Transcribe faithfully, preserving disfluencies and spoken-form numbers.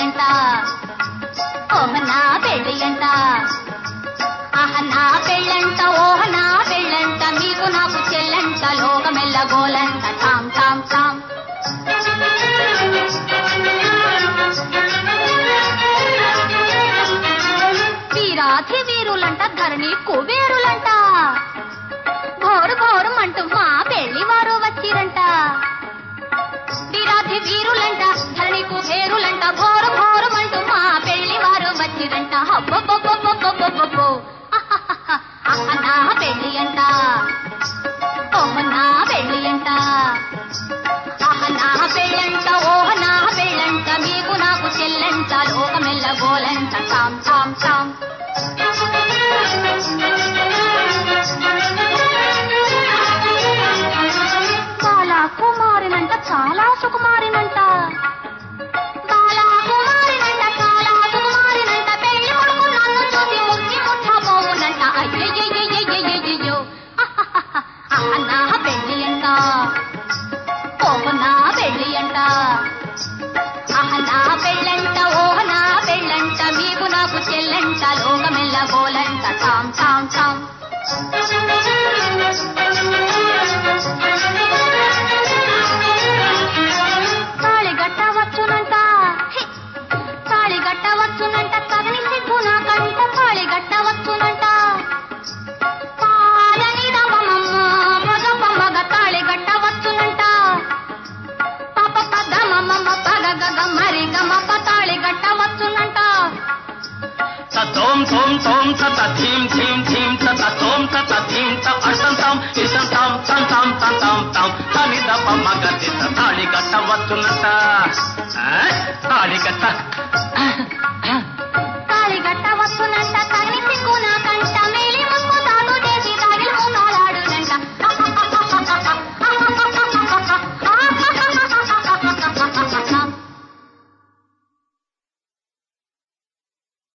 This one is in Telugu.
అంట ఓహ నా పెళ్ళి అంట ఆహ నా పెళ్ళంట ఓహ నా పెళ్ళంట మీకు నాకు చెల్లంట లోకమెల్ల గోలంట తాం తాం తాం వీరాధి వీరులంట ధరణి కుబేరులంట ఘోరు ఘోరం అంటూ మా పెళ్లి వారు వచ్చిరంట వీరాధి వీరులంట ధరణి కుబేరులంట ఘోరు ఘోరం అంటూ మా పెళ్లి వారు వచ్చిరంట హబ్బబ్బబ్బబ్బబ్బబ్బబ్బో నా పెళ్లి అంట ఓహ నా పెళ్లి అంట ఆహ నా పెళ్ళంట ఓహ నా పెళ్ళంట మీకు నాకు చెల్లంట లోకమెల్ల గోలంట తాం తాం తాం బాలా కుమారినంట చాలా సుకుమారినంట బాలా కుమారినంట చాలా సుకుమారినంట పెళ్లి కొడుకు నన్ను చూసి ముక్కి ముట్టబోవునంట అయ్యయ్యయ్యయ్యయ్యో నా పెళ్లి అంట ఓహ నా పెళ్లి అంట ఆహ నా పెళ్ళంట ఓహ నా పెళ్ళంట మీకు నాకు చెల్లంట లోకమెల్ల గోలంట తాం తాం తాం తాళి గట్టవచ్చునంట తాళి గట్టవచ్చునంట తగని సిగ్గు నాకంట తాళి గట్టవచ్చునంట పాలని రవమమ్మ మగ మగ తాళి గట్టవచ్చునంట పాప పద మమ్మ పగ గగ మరి గమ తాళి గట్టవచ్చునంట తోం తోం తోం తత థీం థీం థీం తత తోం తత థీం త అర్థం తాం ఇసం తాం తం తాం తం తాం తాం తని దప మగ తాళి కట్టవచ్చునంట తాళి కట్ట